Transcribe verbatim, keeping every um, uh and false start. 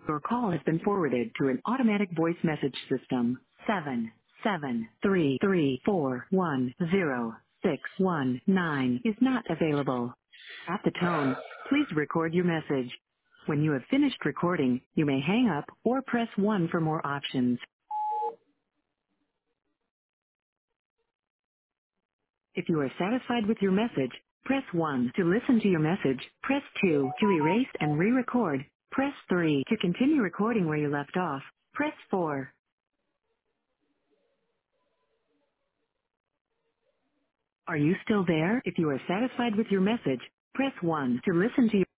Your call has been forwarded to an automatic voice message system. Seven seven three three four one zero six one nine is not available. At the tone, please record your message. When you have finished recording, you may hang up or press one for more options. If you are satisfied with your message, press one. To listen to your message, press two. To erase and re-record, press three. To continue recording where you left off, press four. Are you still there? If you are satisfied with your message, press one. To listen to your